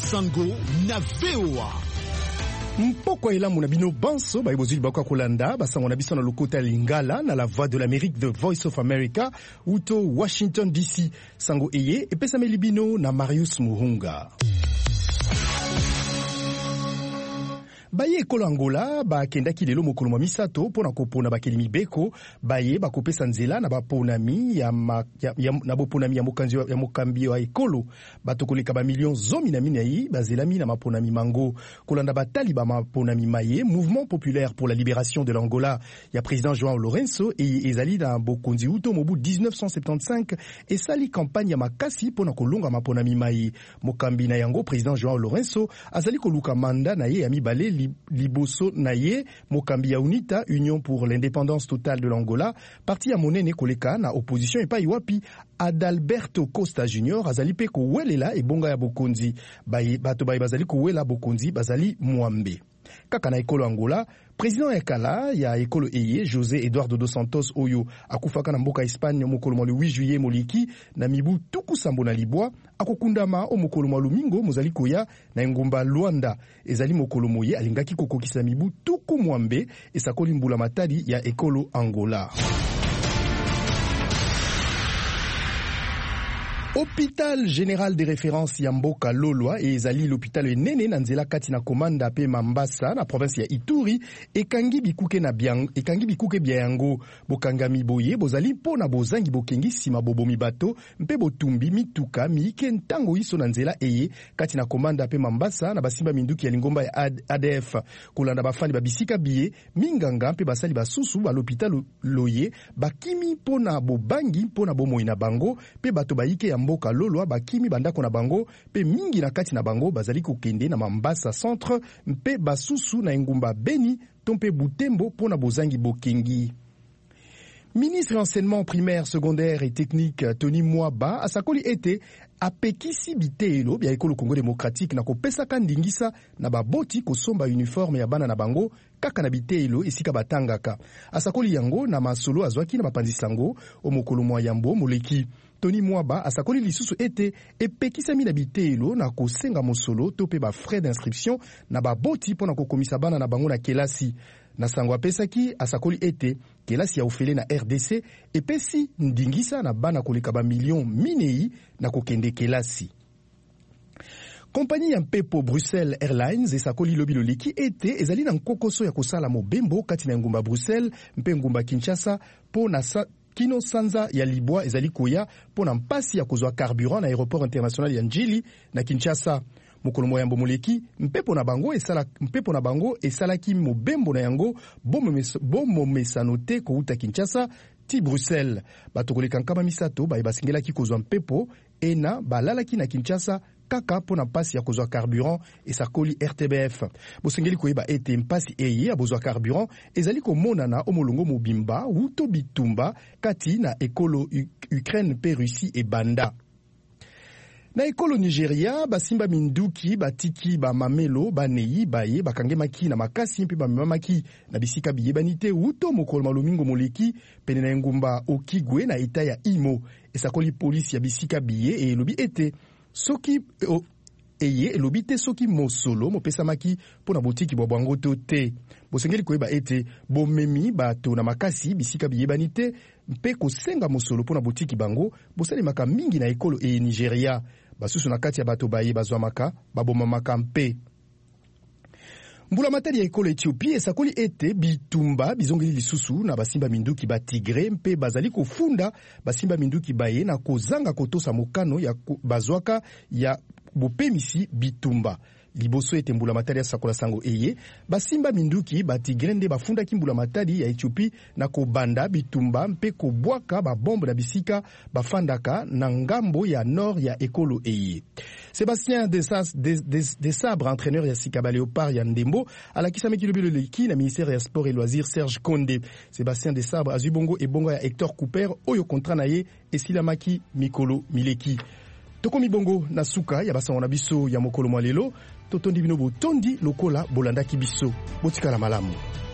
Sango na VOA. Mpoko elamu na bino banso ba ibozili bakwa kolanda basango na biso na lokota lingala na la voix de l'Amérique, The Voice of America uto Washington DC. Sango eye epesa melibino na Marius Muhunga. Baye ekolo Angola bakendaki lelo mokolo mwa misato pona kopona bakeli mibeko baye bakopesa nzela na baponami na boponami ya mokambi wa ekolo batokoleka ba million zomi na minei bazelami na maponami mango kolanda batali ba maponami maye Mouvement populaire pour la libération de l'Angola ya président João Lourenço et ezali na bokonzi uto mobu 1975 esali campagne ya makasi pona kolonga maponami maye mokambi na yango président João Lourenço azali koluka manda na ye ya mibale liboso na ye mokambi ya UNITA, Union pour l'indépendance totale de l'Angola, parti ya monene koleka na opposition epai wapi Adalberto Costa Junior azali pe kowelela ebonga ya bokonzi bato baye bazali kowela bokonzi bazali mwambe. Kaka na ekolo Angola, président ya kala ya ekolo eye José Eduardo dos Santos oyo akufaka na mboka Espagne mokolo mwa le 8 juillet moliki na mibu tuku sambo na libwa akokundama o mokolo mwa lumingo mozali koya na ngumba Luanda ezali mokolo moye alingaki kokokisa mibu tuku mwambe esakoli mbula matadi ya ekolo Angola. Hôpital général de référence ya mboka Lolwa ezali l'hôpital enene na nzela kati na komanda pe Mambasa na province ya Ituri ekangi bikuke bya yango bokangami boye bozali pona bozangi bokengi sima bobomi bato mpe botumbi mituka miike ntango iso na nzela eye kati na komanda pe Mambasa na basimba minduki ya lingomba ya ADF kolanda bafani babisika biye minganga mpe basali basusu ba l'hôpital loye bakimi pona bobangi pona bomoi na bango pe bato baike ya mboka Lolwa bakimi bandako na bango pe mingi na kati na bango bazali kokende na Mambasa centre mpe basusu na engumba Beni tompe Butembo pona bozangi bokengi. Ministre enseignement primaire, secondaire et technique Tony Mwaba asakoli ete apekisi bitelo bya ekolo Congo démocratique na kopesaka ndingisa na baboti kosomba uniforme ya bana na bango kaka na bitelo esika batangaka. Asakoli yango na masolo azwaki na mapanzisango o mokolo mwa yambo moleki. Tony Mwaba asakoli lisusu ete epekisami na bitelo na kosenga mosolo to pe ba frais d'inscription na baboti pona kokomisa bana na bango na kelasi. Na sango apesaki asakoli ete kelasi ya ofele na RDC epesi ndingisa na bana koleka ba million minei na kokende kelasi. Kompani ya mpepo Bruxelles Airlines esakoli lobi loleki ete ezali na nkokoso ya kosala mobembo kati na ngumba Bruxelles mpe ngumba Kinshasa pona kino sanza ya libwa ezali koya pona mpasi ya kozwa carburant na aéroport international ya Njili na Kinshasa. Mokolo moyambo moleki mpepo na bango esalaki mobembo na yango bomomesano te kouta Kinshasa ti Bruxelles. Bato koleka nkama misato baye basingelaki kozwa mpepo ena balalaki na Kinshasa kaka pona mpasi ya kozwa carburant esakoli RTBF. Bosengeli koyeba ete mpasi eye ya bozwa carburant ezali komonana omolongo mobimba uto bitumba kati na ekolo Ukraine pe Russie e banda. Na ekolo Nigeria, basimba minduki, batiki, ba mamelo, banei, baye, bakangemaki na makasi mpe bamemamaki na bisika biyebanite uto mokolo malumingo moleki pene na ngumba Okigwe na eta ya Imo. Esakoli polisi ya bisika biye e elobi ete soki elobi te soki mosolo mopesamaki pona botiki bwa bwango to te. Bosengeli koyeba ete bomemi bato na makasi bisika biyebanite mpe kosenga mosolo pona botiki bango bosalemaka mingi na ekolo e Nigeria. Basusu na kati ya bato baye bazwamaka babomamaka mpe. Mbula matari ya ekolo Ethiopie esakoli ete bitumba bizongeli lisusu na basimba minduki ba tigre mpe bazali kofunda basimba minduki baye na kozanga kotosa mokano ya bazwaka ya bopemisi bitumba. Liboso ete mbula matari ya sakola sango eye basimba minduki batigre nde bafundaki mbula matari ya Ethiopie na kobanda bitumba mpe kobwaka babombe na bisika bafandaka na ngambo ya nord ya ekolo eye. Sébastien Desabre, entraîneur ya Sikaba Léopard ya Ndembo, alakisameki lobi loleki na ministère ya sport et loisirs Serge Konde. Sébastien Desabre azwi bongo ebongo ya Hector Cooper oyo kontra na ye esilamaki mikolo mileki. Tokomi bongo na suka ya basango na biso ya mokolo mwa lelo totondi bino botondi lokola bolandaki biso botikala malamu.